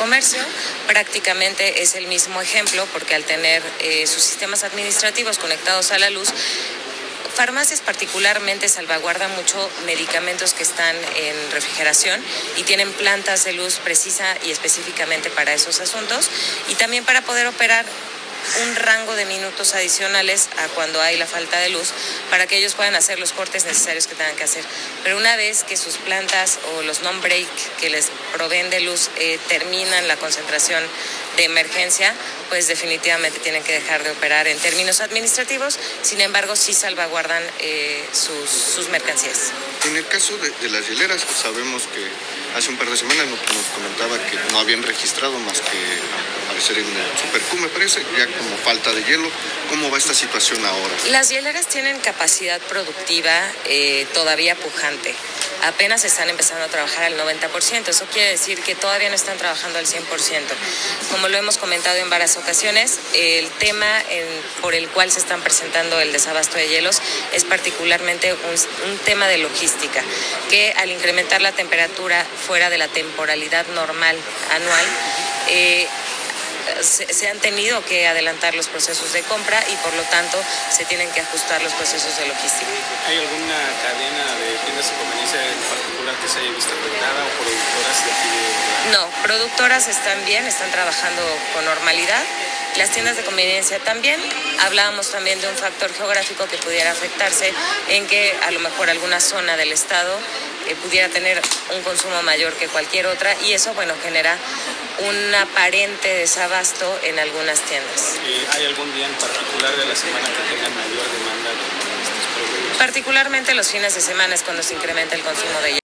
comercio. Prácticamente es el mismo ejemplo porque al tener sus sistemas administrativos conectados a la luz, farmacias particularmente salvaguardan mucho medicamentos que están en refrigeración y tienen plantas de luz precisa y específicamente para esos asuntos, y también para poder operar un rango de minutos adicionales a cuando hay la falta de luz para que ellos puedan hacer los cortes necesarios que tengan que hacer. Pero una vez que sus plantas o los non-break que les proveen de luz terminan la concentración de emergencia, pues definitivamente tienen que dejar de operar en términos administrativos. Sin embargo, sí salvaguardan sus mercancías. En el caso de las hieleras, pues sabemos que hace un par de semanas nos comentaba que no habían registrado más que aparecer en el Superq, me parece, ya como falta de hielo. ¿Cómo va esta situación ahora? Las hieleras tienen capacidad productiva todavía pujante. Apenas están empezando a trabajar al 90%. Eso quiere decir que todavía no están trabajando al 100%. Como lo hemos comentado en varias ocasiones, el tema por el cual se están presentando el desabasto de hielos es particularmente un tema de logística, que al incrementar la temperatura fuera de la temporalidad normal anual, se han tenido que adelantar los procesos de compra y por lo tanto se tienen que ajustar los procesos de logística. ¿Hay alguna cadena de tiendas de conveniencia en particular que se haya visto afectada o productoras de aquí de... No, productoras están bien, están trabajando con normalidad. Las tiendas de conveniencia también. Hablábamos también de un factor geográfico que pudiera afectarse, en que a lo mejor alguna zona del estado pudiera tener un consumo mayor que cualquier otra, y eso, bueno, genera un aparente desabasto en algunas tiendas. ¿Hay algún día en particular de la semana que tenga mayor demanda de estos productos? Particularmente los fines de semana es cuando se incrementa el consumo de hielo.